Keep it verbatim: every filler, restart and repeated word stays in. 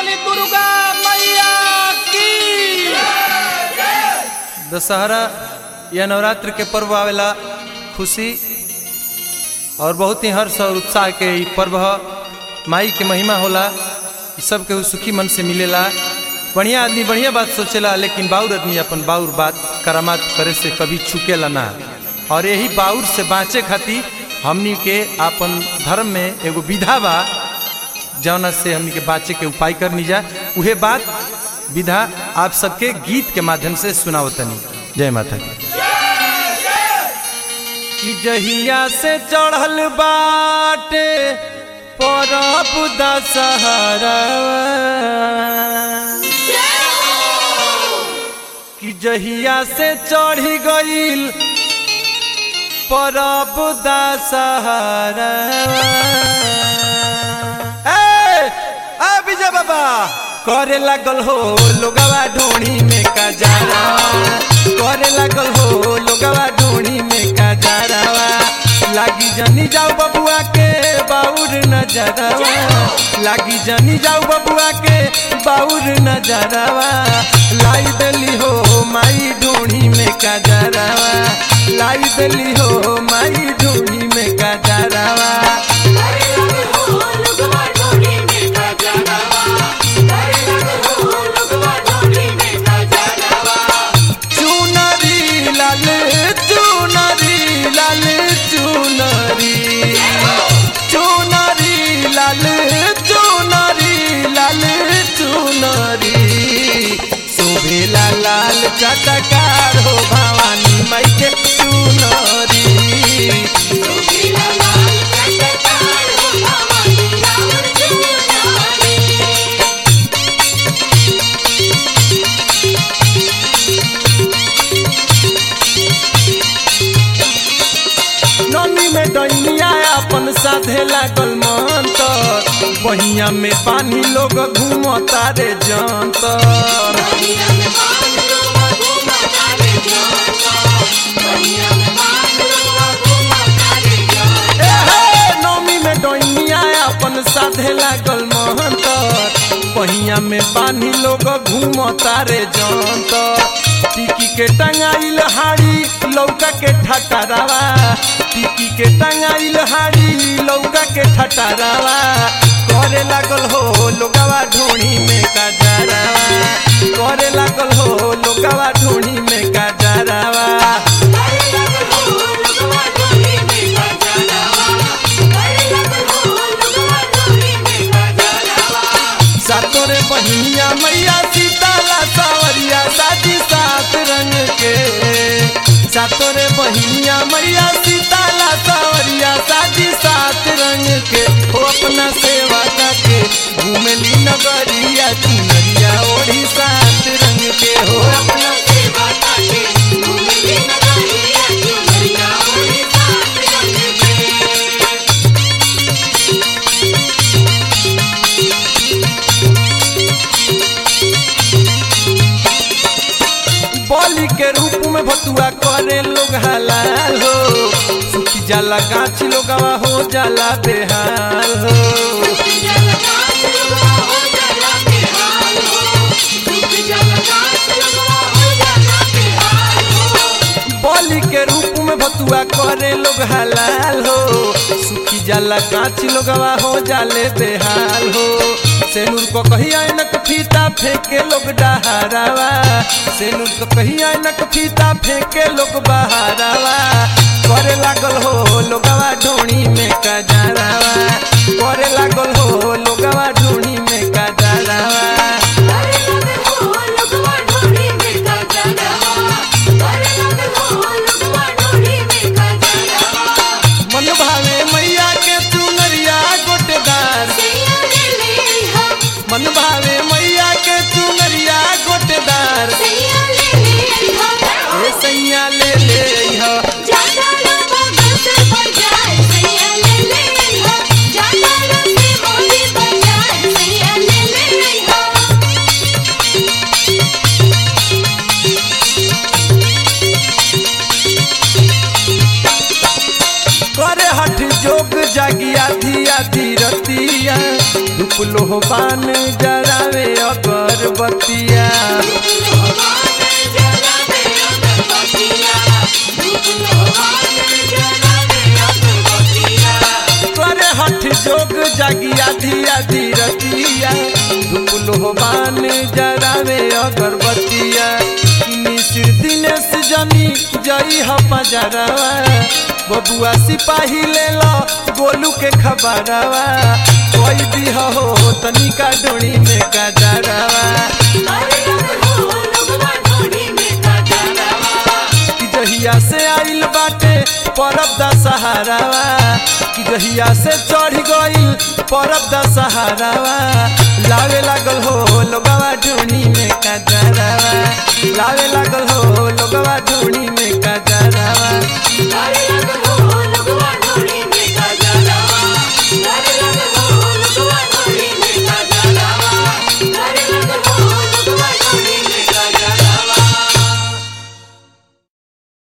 बोली दुर्गा मैया की। दशहरा या नवरात्र के पर्व आवेला खुशी और बहुत ही हर्ष और उत्साह के पर्व माई के महिमा होला। सब के सुखी मन से मिलेला। बढ़िया आदमी बढ़िया बात सोचेला, लेकिन बाउर आदमी अपन बाउर बात करामात करे से कभी छुकेला ना। और यही बाउर से बाँचे खातिर हमनी के अपन धर्म में एगो विधा बा जौना से हमनी के बाँचे के उपाय करनी जा। उहे बात विधा आप सबके गीत के माध्यम से सुनावतनी। जय माता की। कि जहिया से चढ़ल बाटे परब दशहरा, कि जहिया से चढ़ी गईल परब दशहरा। ए विजय बाबा करे लागल हो लोगवा ढोणी में कजारा, करे लागल हो लोगवा ढोणी में कजारावा। लागी जनी जाऊ बबुआ के बाउर नजरवा, लागी जनी जाऊ बबुआ के बाउर नजरवा। लाई देली हो माई ढोणी में कजारावा, लाई देली हो माई ढोणी में कजारावा। शोभेला लाल चटकार हो भवानी माई के चुनरी, शोभेला लाल चटकार हो भवानी राउर चुनरी। नौमी में डैनिया अपन साधे लागल मंतर, बहिया में पानी लोग घूमता रे जंतर। नौमी में डैनिया अपन साधे लागल मंतर, बहिया में पानी लोग घूमता रे जंतर। टिकी के टंगाइल हाड़ी लौका के ठटरावा, टिकी के टंगाइल हाड़ी लौका के ठटरावा। करे लागल हो लोगवा ढोणी में कजरावा, करे लागल हो लोगवा ढोणी में कजरावा। सातोरे बहिनिया मैया सीताला सावरिया साजी सात रंग के, सातोरे बहिनिया मैया सीताला सावरिया साजी सात रंग के। हो अपना सेवा करके घूमली नगरिया चुनरिया ओढ़ी सात रंग के, हो अपना सेवा करके घूमली नगरिया चुनरिया ओढ़ी सात रंग के। बलि के रूप में भतुआ करे लोग हलाल हो, सुखी जाला गाछ लोगवा हो जाला बेहाल हो। बलि के रूप में भतुआ करे लोग हलाल हो, सुखी जाला गाछ लोगवा हो जाले बेहाल हो। सेनूर को कहिया नक फीता फेंके लोग डहारावा, सेनूर को कहिया नक फीता फेंके लोग बहारावा। करे लागल हो लोगवा ढोणी में कजरावा, करे लागल हो लोगवा ढोणी में कजरावा। मन भावे मैया के चुनरिया गोटेदार, मन भावे मैया के चुनरिया गोटेदार। ए सैया ले ले हो जाना लो बगल से बजाए, सैया ले ले हो जाना लो से करे हठ जोग जागिया धिया धीरतिया धूप लोहबान जरावे अगरबत्तिया करे हठ जोग जागिया धिया धीरतिया धूप लोहबान जरावे अगरबत्तिया मिसिर दिनेश जनी जई ह पजरवा बबुआ सिपाही ले लो गोलू के खबरवा कोई भी हो तनिका डोरी में गजरवा कि जहिया से आइल बाटे परब दा सहारावा कि जहिया से चढ़ गइल परब दा सहारावा लावे लागल हो लोगवा ढूंढी में गजरवा लावे लागल हो लोगवा ढूंढी में गजरवा